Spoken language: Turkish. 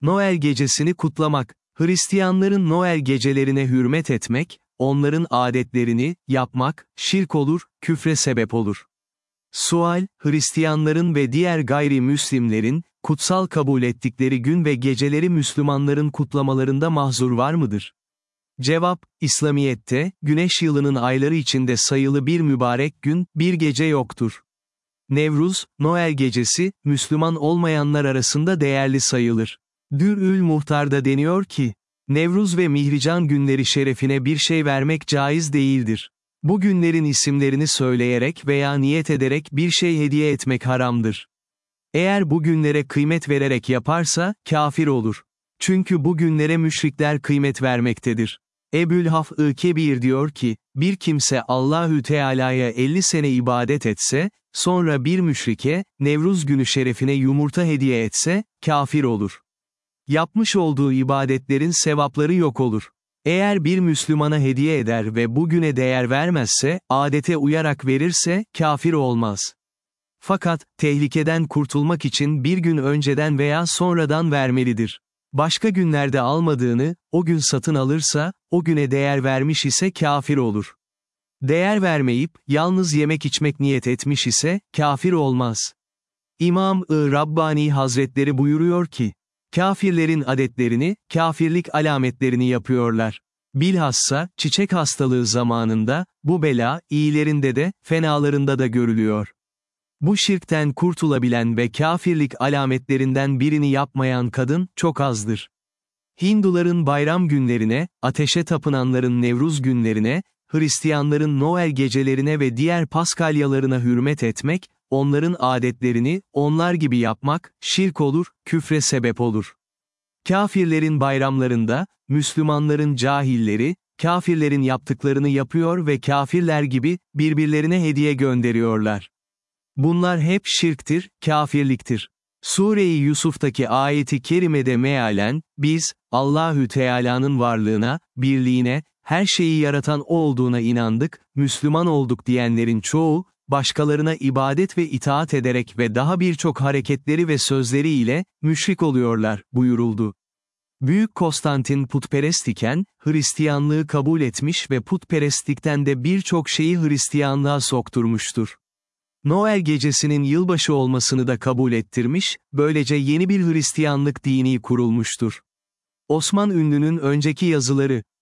Noel gecesini kutlamak, Hristiyanların Noel gecelerine hürmet etmek, onların adetlerini yapmak, şirk olur, küfre sebep olur. Sual, Hristiyanların ve diğer gayrimüslimlerin, kutsal kabul ettikleri gün ve geceleri Müslümanların kutlamalarında mahzur var mıdır? Cevap, İslamiyet'te, güneş yılının ayları içinde sayılı bir mübarek gün, bir gece yoktur. Nevruz, Noel gecesi, Müslüman olmayanlar arasında değerli sayılır. Dür'ül Muhtar'da deniyor ki, Nevruz ve Mihrican günleri şerefine bir şey vermek caiz değildir. Bu günlerin isimlerini söyleyerek veya niyet ederek bir şey hediye etmek haramdır. Eğer bu günlere kıymet vererek yaparsa, kafir olur. Çünkü bu günlere müşrikler kıymet vermektedir. Ebu'l-Haf'ı Kebir diyor ki, bir kimse Allahü Teala'ya 50 sene ibadet etse, sonra bir müşrike, Nevruz günü şerefine yumurta hediye etse, kafir olur. Yapmış olduğu ibadetlerin sevapları yok olur. Eğer bir Müslümana hediye eder ve bugüne değer vermezse, adete uyarak verirse, kafir olmaz. Fakat, tehlikeden kurtulmak için bir gün önceden veya sonradan vermelidir. Başka günlerde almadığını, o gün satın alırsa, o güne değer vermiş ise kafir olur. Değer vermeyip, yalnız yemek içmek niyet etmiş ise, kafir olmaz. İmam-ı Rabbani Hazretleri buyuruyor ki, kafirlerin adetlerini, kafirlik alametlerini yapıyorlar. Bilhassa, çiçek hastalığı zamanında, bu bela, iyilerinde de, fenalarında da görülüyor. Bu şirkten kurtulabilen ve kafirlik alametlerinden birini yapmayan kadın, çok azdır. Hinduların bayram günlerine, ateşe tapınanların Nevruz günlerine, Hristiyanların Noel gecelerine ve diğer paskalyalarına hürmet etmek, onların adetlerini, onlar gibi yapmak, şirk olur, küfre sebep olur. Kafirlerin bayramlarında, Müslümanların cahilleri, kafirlerin yaptıklarını yapıyor ve kafirler gibi, birbirlerine hediye gönderiyorlar. Bunlar hep şirktir, kafirliktir. Sure-i Yusuf'taki ayeti kerimede mealen, biz, Allahü Teala'nın varlığına, birliğine, her şeyi yaratan O olduğuna inandık, Müslüman olduk diyenlerin çoğu, başkalarına ibadet ve itaat ederek ve daha birçok hareketleri ve sözleri ile, müşrik oluyorlar, buyuruldu. Büyük Konstantin putperest iken, Hristiyanlığı kabul etmiş ve putperestlikten de birçok şeyi Hristiyanlığa sokturmuştur. Noel gecesinin yılbaşı olmasını da kabul ettirmiş, böylece yeni bir Hristiyanlık dini kurulmuştur. Osman Ünlü'nün önceki yazıları,